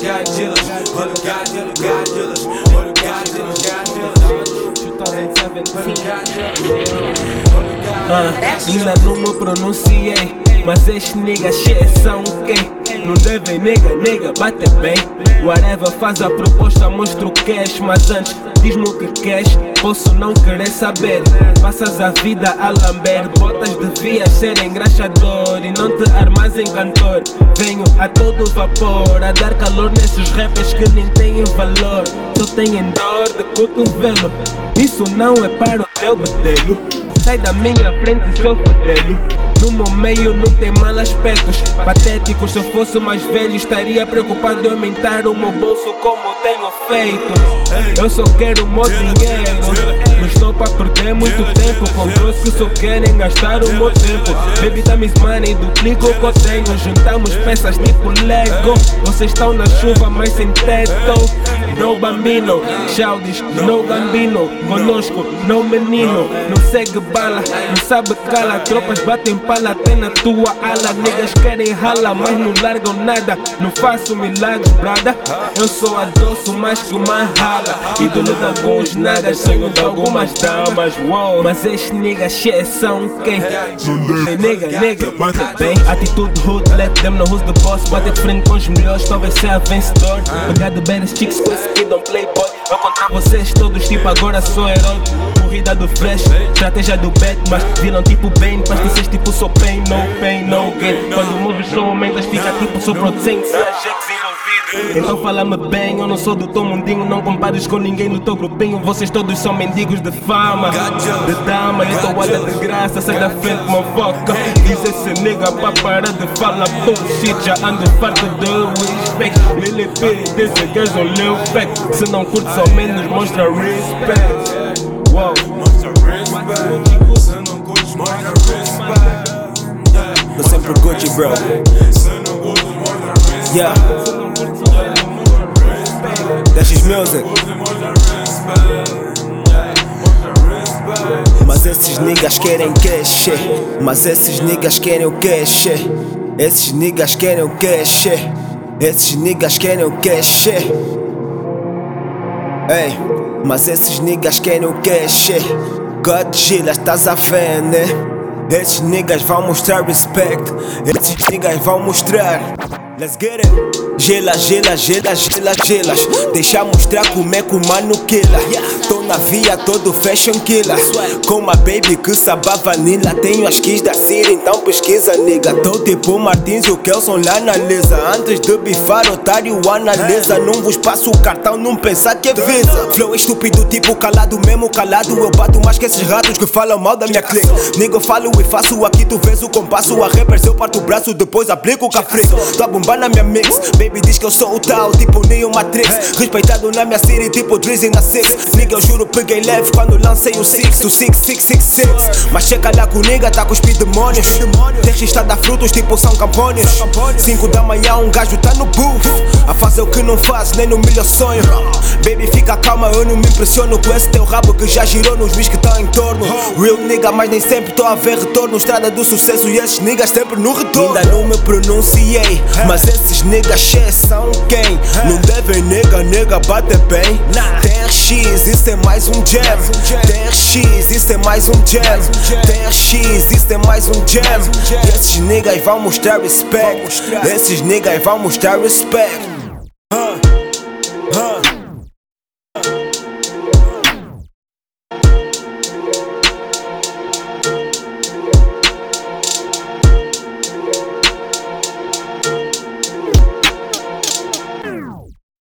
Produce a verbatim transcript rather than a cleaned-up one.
Godzillas, olha o Godzilla, Godzillas, olha o Godzilla, Godzilla. Ainda não me pronunciei, mas estes niggas são quem? Não devem, nega, nega, bate bem. Whatever, faz a proposta, mostra o cash. Mas antes, diz-me o que queres, posso não querer saber. Passas a vida a lamber, botas devias ser engraxador e não te armas em cantor. Venho a todo vapor, a dar calor nesses rappers que nem têm valor. Só têm dor de cotovelo, isso não é para o teu bedelo. Sai da minha frente, seu fedelho. No meu meio não tem mal aspectos patéticos. Se eu fosse mais velho estaria preocupado em aumentar o meu bolso como tenho feito. Eu só quero o meu dinheiro, não estou pra perder muito tempo com trouxe que só querem gastar o meu tempo. Baby dá-me money, duplico o que eu tenho. Juntamos peças tipo Lego. Vocês estão na chuva mas sem teto. No bambino, Chaldis, no gambino. Conosco, no menino. Não segue bala, não sabe cala. Tropas batem pala até na tua ala. Niggas querem rala, mas não largam nada. Não faço milagres, brada. Eu sou adoço mais que uma rala. Ídolo de alguns nagas, sonho de algumas damas. Wow. Mas estes niggas são quem? Nega, nega, bate bem. Atitude hood, let them know who's the boss. Bate de frente com os melhores, talvez seja vencedor. Pegar de bad chicks com esse kid on playboy. Eu contra vocês todos, tipo agora sou herói. Corrida do fresh, estratégia do bet, mas viram tipo bem. Pasticês tipo sou pain, no pain, no gain. Quando moves só aumentas, fica tipo sou protein. Então fala-me bem, eu não sou do teu mundinho. Não compares com ninguém no teu grupinho. Vocês todos são mendigos de fama, de dama. Eu tô olha de graça, sai da frente, mofoca. Diz esse nigga pra parar de falar bullshit. Já ando farto de respect. Lily Piri, desse que és um lil pack. Se não curtes ao menos mostra respect. Wow. Mostra respect, se não curtes mostra respect. Tô sempre Gucci, bro. Yeah. That's his music. Mas esses niggas querem cash. Mas esses niggas querem o cash. Esses niggas querem o cash. Esses niggas querem o cash. Ei, mas esses niggas querem o cash. Godzilla, estás a ver, né? Esses niggas vão mostrar respect. Esses niggas vão mostrar. Let's get it. Gela, gela, gela, gela, gelas. Deixa mostrar como é que o mano quila. Tô na via, todo fashion killer. Com uma baby que sabe a vanilla. Tenho as keys da Siri, então pesquisa, nigga. Tô tipo Martins e o Kelson lá na lesa. Antes de bifar, otário, analisa. Não vos passo o cartão, não pensar que é visa. Flow estúpido, tipo calado, mesmo calado. Eu bato mais que esses ratos que falam mal da minha clique. Nigga, eu falo e faço aqui, tu vês o compasso. A rappers eu parto o braço, depois aplico o café. Tô a bombar na minha mix. Baby diz que eu sou o tal, tipo Neo Matrix. Respeitado na minha city, tipo Drizzy na Six. Nigga, eu juro, peguei leve quando lancei o Six. O Six, Six, Six, Six. Mas checa lá com o nigga, tá com os demônios. Deixa estar da frutos, tipo São Campónios. Cinco da manhã, um gajo tá no booth. A fazer o que não faz, nem no melhor sonho. Baby, fica calma, eu não me impressiono com esse teu rabo que já girou nos bis que estão em torno. Real nigga, mas nem sempre tô a ver retorno. Estrada do sucesso e esses niggas sempre no retorno. Ainda não me pronunciei, mas esses niggas são quem? Não devem, nega, nega, bate bem. T R X, isso é mais um jam. T R X, isso é mais um jam. T R X, isso é mais um jam. E esses niggas vão mostrar respect. Esses niggas vão mostrar respect.